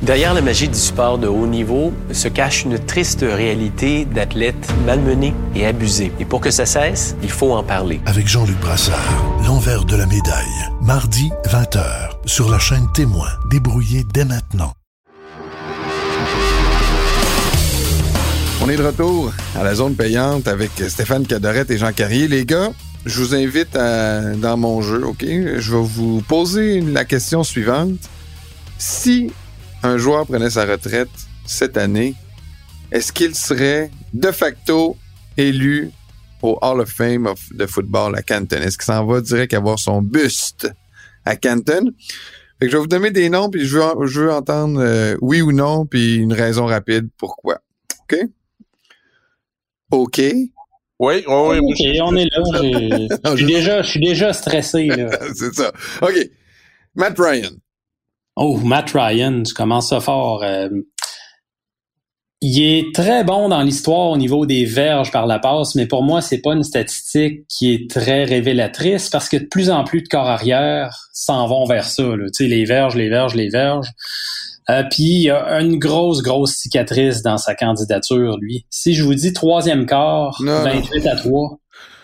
Derrière la magie du sport de haut niveau se cache une triste réalité d'athlètes malmenés et abusés. Et pour que ça cesse, il faut en parler. Avec Jean-Luc Brassard, l'envers de la médaille. Mardi, 20h, sur la chaîne Témoin. Débrouillez dès maintenant. On est de retour à la zone payante avec Stéphane Cadorette et Jean Carrier. Les gars, je vous invite dans mon jeu, OK? Je vais vous poser la question suivante. Si un joueur prenait sa retraite cette année, est-ce qu'il serait de facto élu au Hall of Fame de football à Canton? Est-ce qu'il s'en va direct avoir son buste à Canton? Fait que je vais vous donner des noms, puis je veux entendre oui ou non, puis une raison rapide pourquoi. OK? OK? Oui. OK, on est là. Je suis déjà stressé, là. C'est ça. OK. Matt Ryan. Oh, Matt Ryan, tu commences ça fort. Il est très bon dans l'histoire au niveau des verges par la passe, mais pour moi, c'est pas une statistique qui est très révélatrice parce que de plus en plus de corps arrière s'en vont vers ça. Tu sais, les verges. Puis il y a une grosse cicatrice dans sa candidature, lui. Si je vous dis troisième quart, 28-3,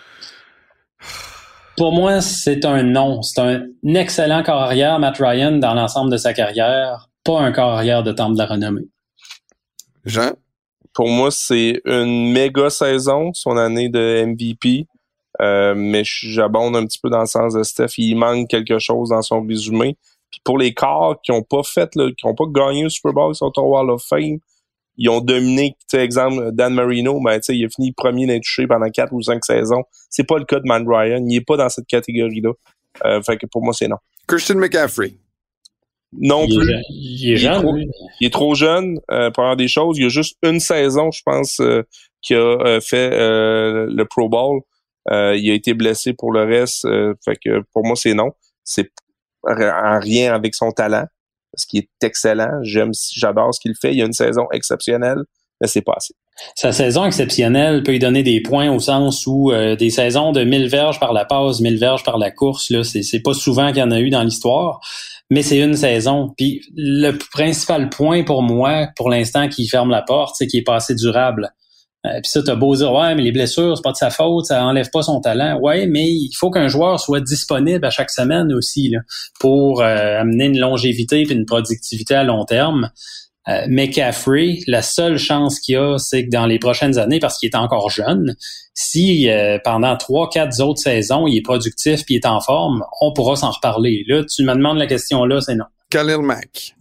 pour moi, c'est un non. C'est un excellent corps arrière, Matt Ryan, dans l'ensemble de sa carrière. Pas un corps arrière de temple de la renommée. Jean? Pour moi, c'est une méga saison, son année de MVP. Mais j'abonde un petit peu dans le sens de Steph. Il manque quelque chose dans son résumé. Puis pour les corps qui ont pas gagné le Super Bowl, qui sont au Hall of Fame, ils ont dominé, tu sais, exemple, Dan Marino, ben, tu sais, il a fini premier d'être touché pendant 4 ou 5 saisons. C'est pas le cas de Matt Ryan. Il est pas dans cette catégorie-là. Fait que pour moi, c'est non. Christian McCaffrey. Non plus. Il est jeune. Il est trop jeune, première des choses. Il y a juste une saison, je pense, qui a fait le Pro Bowl. Il a été blessé pour le reste. Fait que pour moi, c'est non. C'est en rien avec son talent, parce qu'il est excellent. J'adore ce qu'il fait. Il y a une saison exceptionnelle, mais c'est pas assez. Sa saison exceptionnelle peut lui donner des points au sens où des saisons de 1000 verges par la passe, 1000 verges par la course, là, c'est pas souvent qu'il y en a eu dans l'histoire, mais c'est une saison. Puis le principal point pour moi, pour l'instant, qui ferme la porte, c'est qu'il est pas assez durable. Puis ça, t'as beau dire, ouais, mais les blessures, c'est pas de sa faute, ça enlève pas son talent. Ouais, mais il faut qu'un joueur soit disponible à chaque semaine aussi, là, pour amener une longévité et une productivité à long terme. McCaffrey, la seule chance qu'il a, c'est que dans les prochaines années, parce qu'il est encore jeune, si pendant 3-4 autres saisons, il est productif puis il est en forme, on pourra s'en reparler. Là, tu me demandes la question là, c'est non. Khalil Mack.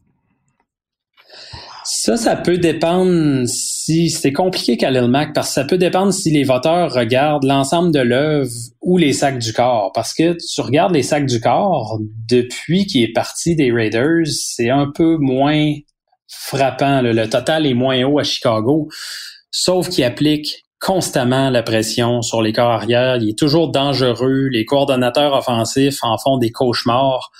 Ça peut dépendre si... C'est compliqué, Khalil Mack, parce que ça peut dépendre si les voteurs regardent l'ensemble de l'œuvre ou les sacs du corps. Parce que tu regardes les sacs du corps, depuis qu'il est parti des Raiders, c'est un peu moins frappant. Le total est moins haut à Chicago, sauf qu'il applique constamment la pression sur les corps arrière. Il est toujours dangereux. Les coordonnateurs offensifs en font des cauchemars.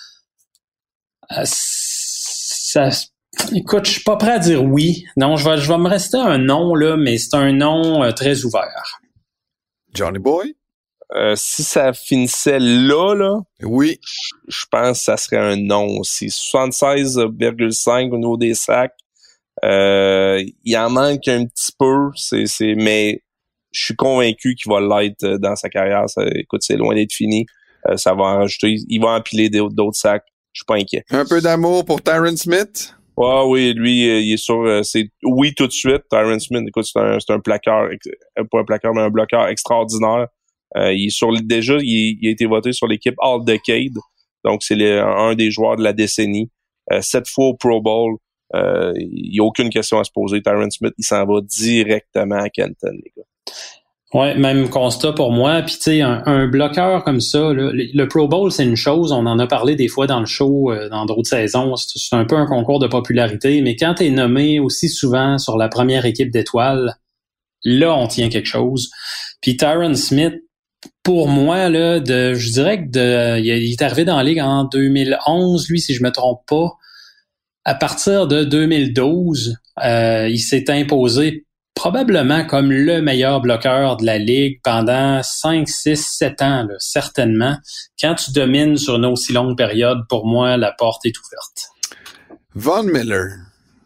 Écoute, je suis pas prêt à dire oui. Non, je vais me rester un non, là, mais c'est un non très ouvert. Johnny Boy? Si ça finissait là, oui, je pense que ça serait un non aussi. 76,5 au niveau des sacs. Il en manque un petit peu, mais je suis convaincu qu'il va l'être dans sa carrière. Écoute, c'est loin d'être fini. Ça va en rajouter. Il va empiler d'autres sacs. Je suis pas inquiet. Un peu d'amour pour Tyron Smith? Ah oui, lui, il est sur... c'est oui tout de suite. Tyron Smith, écoute, c'est un plaqueur, pas un plaqueur, mais un bloqueur extraordinaire. Il est déjà, il a été voté sur l'équipe All-Decade. Donc, c'est un des joueurs de la décennie. 7 fois au Pro Bowl. Il n'y a aucune question à se poser. Tyron Smith, il s'en va directement à Canton, les gars. Ouais, même constat pour moi. Puis tu sais, un bloqueur comme ça, là, le Pro Bowl, c'est une chose. On en a parlé des fois dans le show, dans d'autres saisons. C'est un peu un concours de popularité. Mais quand t'es nommé aussi souvent sur la première équipe d'étoiles, là, on tient quelque chose. Puis Tyron Smith, pour moi, là, je dirais que il est arrivé dans la Ligue en 2011, lui, si je me trompe pas. À partir de 2012, il s'est imposé probablement comme le meilleur bloqueur de la Ligue pendant 5, 6, 7 ans, là, certainement. Quand tu domines sur une aussi longue période, pour moi, la porte est ouverte. Von Miller.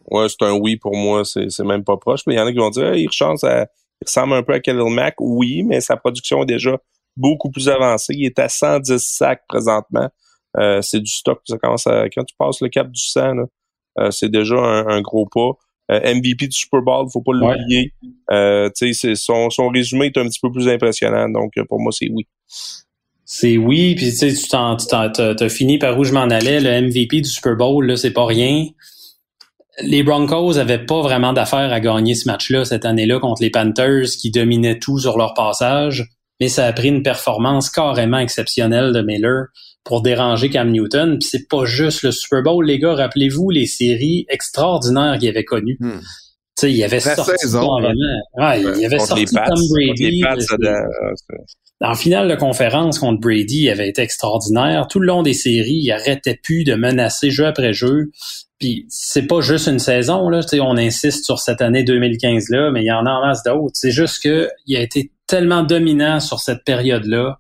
Ouais, c'est un oui pour moi, c'est même pas proche. Mais il y en a qui vont dire, il ressemble un peu à Khalil Mack. Oui, mais sa production est déjà beaucoup plus avancée. Il est à 110 sacs présentement. C'est du stock. Ça commence quand tu passes le cap du 100, là, c'est déjà un gros pas. MVP du Super Bowl, faut pas l'oublier. Tu sais, son résumé est un petit peu plus impressionnant. Donc, pour moi, c'est oui. C'est oui, puis tu sais, t'as fini par où je m'en allais. Le MVP du Super Bowl, là, c'est pas rien. Les Broncos avaient pas vraiment d'affaires à gagner ce match-là cette année-là contre les Panthers qui dominaient tout sur leur passage, mais ça a pris une performance carrément exceptionnelle de Miller pour déranger Cam Newton. Puis c'est pas juste le Super Bowl, les gars. Rappelez-vous les séries extraordinaires qu'il avait connues. Tu sais, il avait sorti il avait sorti Tom Brady. En finale de conférence contre Brady, il avait été extraordinaire. Tout le long des séries, il arrêtait plus de menacer jeu après jeu. Puis c'est pas juste une saison, là. Tu sais, on insiste sur cette année 2015 là, mais il y en a en masse d'autres. C'est juste que il a été tellement dominant sur cette période-là.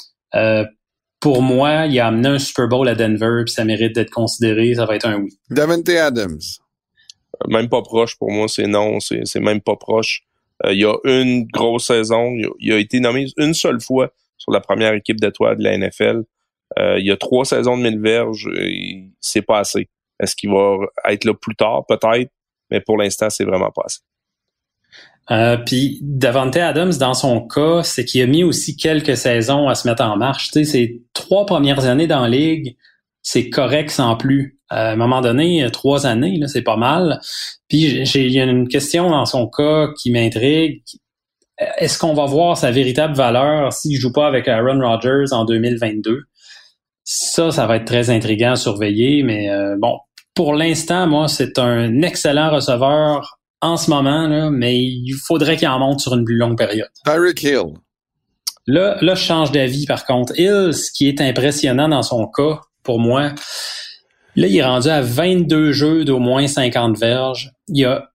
Pour moi, il a amené un Super Bowl à Denver, puis ça mérite d'être considéré. Ça va être un oui. Davante Adams. Même pas proche pour moi, c'est non, c'est même pas proche. Il y a une grosse saison, il a été nommé une seule fois sur la première équipe d'étoiles de la NFL. Il y a 3 saisons de 1000 verges, c'est pas assez. Est-ce qu'il va être là plus tard? Peut-être, mais pour l'instant, c'est vraiment pas assez. Puis Davante Adams, dans son cas, c'est qu'il a mis aussi quelques saisons à se mettre en marche. Tu sais, ses 3 premières années dans la ligue, c'est correct sans plus. À un moment donné, 3 années, là, c'est pas mal. Puis il y a une question dans son cas qui m'intrigue. Est-ce qu'on va voir sa véritable valeur s'il joue pas avec Aaron Rodgers en 2022? Ça va être très intriguant à surveiller, mais bon, pour l'instant, moi, c'est un excellent receveur en ce moment, là, mais il faudrait qu'il en monte sur une plus longue période. Tyreek Hill. Là, je change d'avis, par contre. Hill, ce qui est impressionnant dans son cas, pour moi, là, il est rendu à 22 jeux d'au moins 50 verges. Il y a,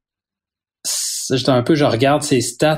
je regarde ses stats,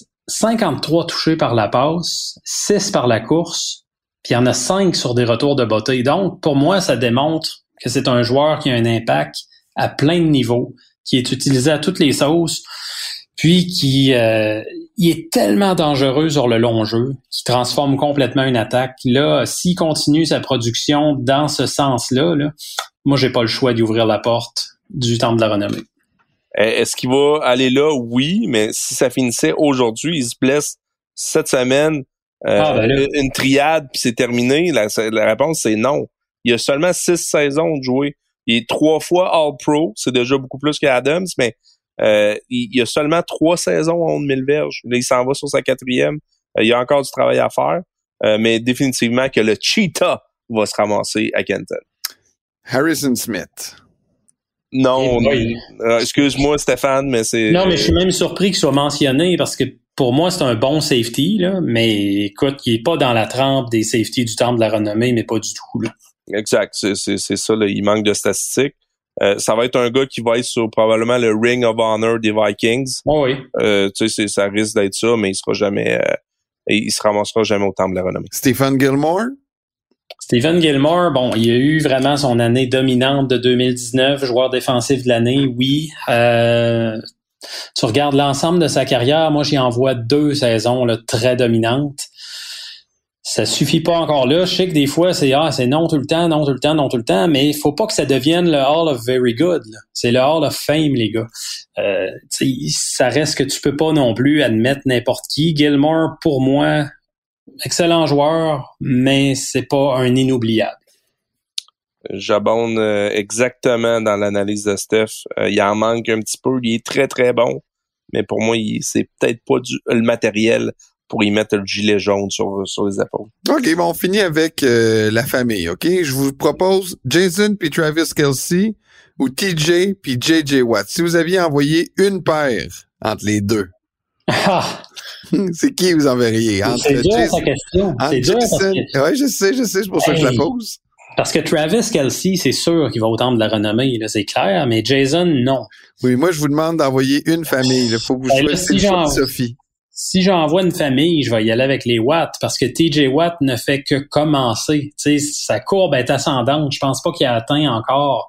53 touchés par la passe, 6 par la course, puis il y en a 5 sur des retours de bataille. Donc, pour moi, ça démontre que c'est un joueur qui a un impact à plein de niveaux, qui est utilisé à toutes les sauces, puis qui il est tellement dangereux sur le long jeu, qui transforme complètement une attaque. Là, s'il continue sa production dans ce sens-là, là, moi, j'ai pas le choix d'y ouvrir la porte du Temple de la Renommée. Est-ce qu'il va aller là? Oui, mais si ça finissait aujourd'hui, il se blesse cette semaine, une triade, puis c'est terminé, la réponse, c'est non. Il y a seulement 6 saisons de jouer. Il est 3 fois All-Pro, c'est déjà beaucoup plus qu'Adams, mais il y a seulement 3 saisons en 1000 verges. Là, il s'en va sur sa 4e. Il y a encore du travail à faire, mais définitivement que le Cheetah va se ramasser à Kenton. Harrison Smith. Non, excuse-moi Stéphane, mais c'est... Non, mais je suis même surpris qu'il soit mentionné parce que pour moi, c'est un bon safety, là, mais écoute, il est pas dans la trempe des safeties du Temple de la Renommée, mais pas du tout, là. Exact, c'est ça, là, il manque de statistiques. Ça va être un gars qui va être sur probablement le Ring of Honor des Vikings. Oh oui. Tu sais, ça risque d'être ça, mais il sera jamais, il se ramassera jamais au Temple de la Renommée. Stephen Gilmore. Stephen Gilmore, bon, il a eu vraiment son année dominante de 2019, joueur défensif de l'année, oui. Tu regardes l'ensemble de sa carrière, moi j'y envoie 2 saisons là, très dominantes. Ça suffit pas encore là. Je sais que des fois, c'est non tout le temps, mais il faut pas que ça devienne le Hall of Very Good. Là. C'est le Hall of Fame, les gars. Ça reste que tu peux pas non plus admettre n'importe qui. Gilmore, pour moi, excellent joueur, mais c'est pas un inoubliable. J'abonde exactement dans l'analyse de Steph. Il en manque un petit peu. Il est très, très bon, mais pour moi, c'est peut-être pas le matériel pour y mettre le gilet jaune sur les épaules. OK, bon, on finit avec la famille, OK? Je vous propose Jason puis Travis Kelce ou TJ puis JJ Watt. Si vous aviez envoyé une paire entre les deux, c'est qui vous enverriez? C'est dur ta question. C'est dur parce que... Oui, je sais, c'est pour ça que je la pose. Parce que Travis Kelce, c'est sûr qu'il va au Temple de la Renommée, là, c'est clair, mais Jason, non. Oui, moi, je vous demande d'envoyer une famille. Il faut que vous choisissiez le choix de Sophie. Si j'envoie une famille, je vais y aller avec les Watt parce que TJ Watt ne fait que commencer. Tu sais, sa courbe est ascendante. Je pense pas qu'il a atteint encore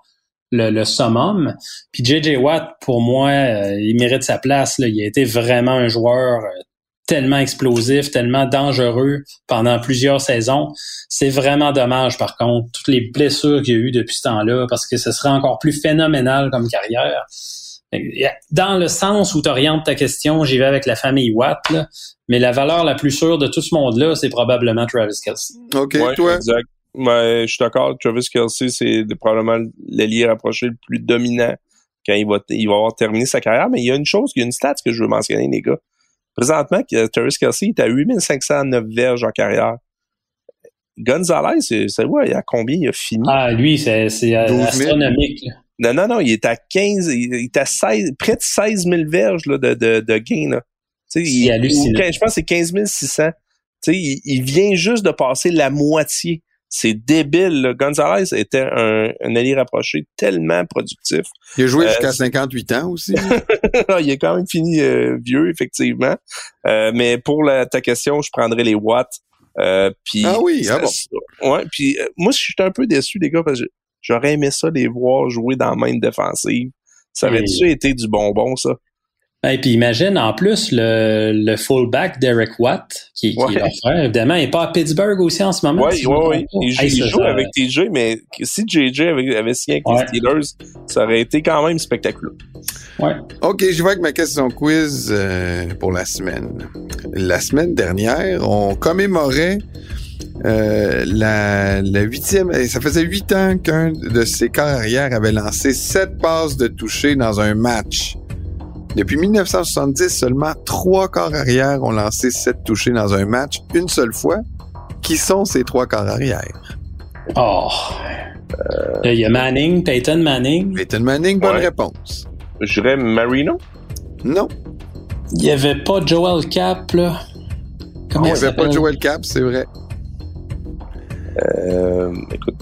le summum. Puis J.J. Watt, pour moi, il mérite sa place. Là. Il a été vraiment un joueur tellement explosif, tellement dangereux pendant plusieurs saisons. C'est vraiment dommage, par contre, toutes les blessures qu'il y a eu depuis ce temps-là, parce que ce serait encore plus phénoménal comme carrière. Dans le sens où tu orientes ta question, j'y vais avec la famille Watt, là, mais la valeur la plus sûre de tout ce monde-là, c'est probablement Travis Kelce. OK, ouais, toi? Exact. Je suis d'accord, Travis Kelce, c'est probablement l'ailier rapproché le plus dominant quand il va avoir terminé sa carrière, mais il y a une stat que je veux mentionner, les gars. Présentement, Travis Kelce est à 8509 verges en carrière. Gonzalez, c'est ouais, à combien il a fini? Ah, lui, c'est astronomique. Là. Non, il est à 15, il est à 16, près de 16 000 verges là, de gain. Là. C'est hallucinant. Je pense que c'est 15 600. Il vient juste de passer la moitié. C'est débile. Là. Gonzalez était un allié rapproché tellement productif. Il a joué jusqu'à 58 ans aussi. Il est quand même fini vieux, effectivement. Mais pour ta question, je prendrais les Watts. Puis, ah oui, bon. Ouais, puis moi, je suis un peu déçu, les gars, parce que j'aurais aimé ça les voir jouer dans la main défensive. Ça aurait-tu été du bonbon, ça? Et puis imagine, en plus, le fullback Derek Watt, qui est leur frère, évidemment, il n'est pas à Pittsburgh aussi en ce moment. Oui. Il joue avec TJ, mais si JJ avait signé avec les Steelers, ça aurait été quand même spectaculaire. Ouais. OK, je vais avec ma question quiz pour la semaine. La semaine dernière, on commémorait la 8e... Ça faisait 8 ans qu'un de ses corps arrière avait lancé 7 passes de toucher dans un match. Depuis 1970, seulement 3 corps arrière ont lancé 7 touchés dans un match une seule fois. Qui sont ces 3 corps arrière? Il y a Manning, Peyton Manning. Peyton Manning, bonne réponse. Je dirais Marino? Non. Il n'y avait pas Joel Cap, là. Comment il n'y avait pas Joel Cap, c'est vrai. Écoute,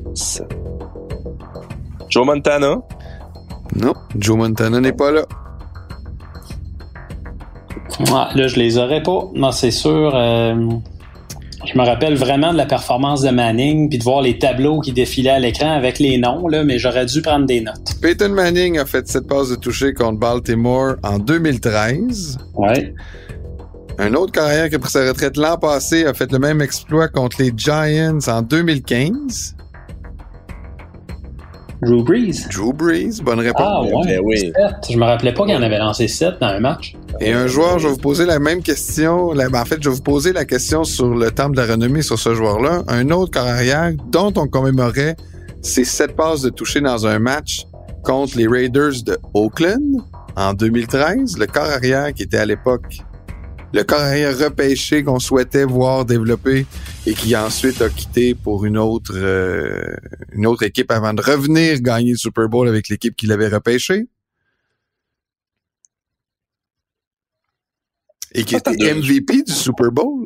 Joe Montana? Non, Joe Montana n'est pas là. Là, je les aurais pas. Non, c'est sûr. Je me rappelle vraiment de la performance de Manning puis de voir les tableaux qui défilaient à l'écran avec les noms, là, mais j'aurais dû prendre des notes. Peyton Manning a fait 7 passes de toucher contre Baltimore en 2013. Ouais. Un autre carrière qui a pris sa retraite l'an passé a fait le même exploit contre les Giants en 2015. Drew Brees, bonne réponse. Ah ouais, oui. 7. Je me rappelais pas qu'il en avait lancé 7 dans un match. Et un joueur, je vais vous poser la même question. En fait, je vais vous poser la question sur le temple de la renommée sur ce joueur-là. Un autre corps arrière dont on commémorait ses 7 passes de toucher dans un match contre les Raiders de Oakland en 2013. Le corps arrière qui était à l'époque le corps arrière repêché qu'on souhaitait voir développer et qui ensuite a quitté pour une autre équipe avant de revenir gagner le Super Bowl avec l'équipe qui l'avait repêché. Et qui était MVP du Super Bowl.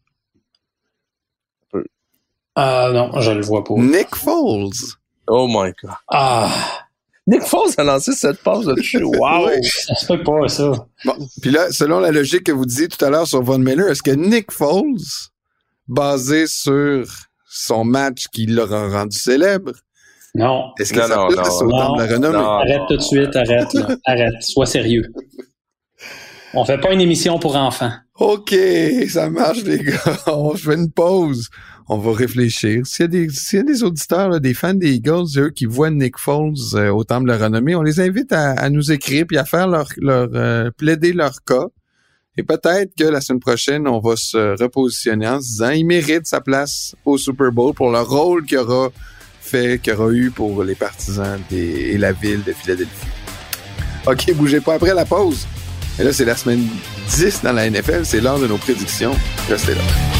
Non, je le vois pas. Nick Foles. Oh my God. Nick Foles a lancé cette passe de toucher. Wow! Ça se fait pas, ça. Bon, puis là, selon la logique que vous disiez tout à l'heure sur Von Miller, est-ce que Nick Foles, basé sur son match qui l'aura rendu célèbre, non. Est-ce que ça place au temps de la renommée? Non. Arrête tout de suite, arrête. Là. Arrête, sois sérieux. On fait pas une émission pour enfants. OK, ça marche, les gars. On fait une pause. On va réfléchir. S'il y a des auditeurs, là, des fans des Eagles, eux, qui voient Nick Foles au temple de la renommée, on les invite à nous écrire puis à faire plaider leur cas. Et peut-être que la semaine prochaine, on va se repositionner en se disant il mérite sa place au Super Bowl pour le rôle qu'il aura eu pour les partisans et la ville de Philadelphie. OK, bougez pas après la pause. Et là, c'est la semaine 10 dans la NFL. C'est l'heure de nos prédictions. Restez là.